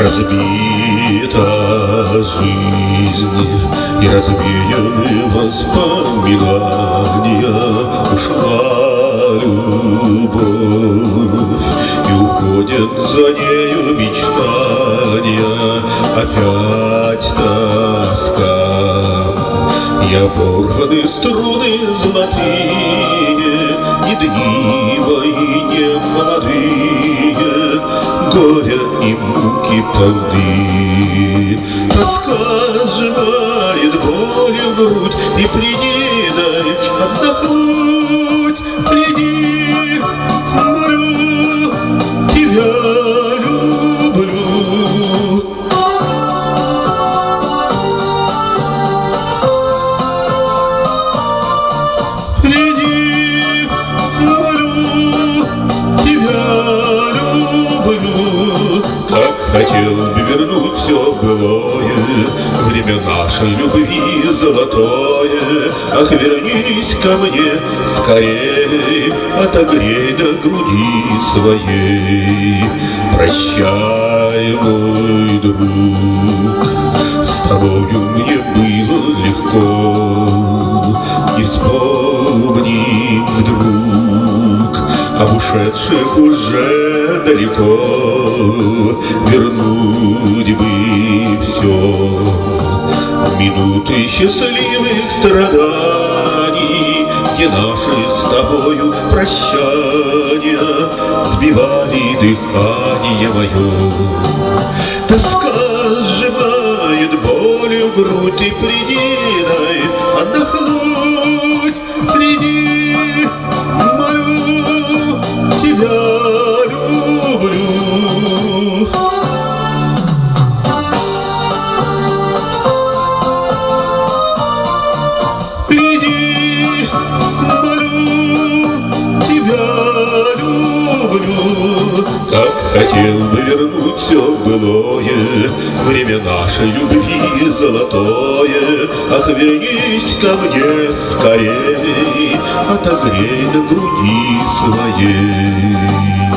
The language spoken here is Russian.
Разбита жизнь и развеяны воспоминания. Ушла любовь и уходят за нею мечтания. Опять тоска. Я порваны струны золотые, и дни мои не молодые, горя и муки полны. Тоска сжимает болью грудь, и приди, дай отдохнуть. Приди, молю, тебя люблю. Приди, молю, тебя люблю. Как хотел бы вернуть все былое, время нашей любви золотое. Ах, вернись ко мне скорей, отогрей до груди своей. Прощай, мой друг, с тобою мне было легко. И вспомни вдруг об ушедших уже далеко. Вернуть бы все минуты счастливых страданий, где наши с тобою прощания сбивали дыхание мое. Тоска сжимает болью грудь, и приди, дай отдохнуть. Приди, молю, тебя люблю. Приди, молю, тебя люблю. Как хотел бы вернуть все былое, время нашей любви золотое. Ах, вернись ко мне скорей, отогрей до груди своей.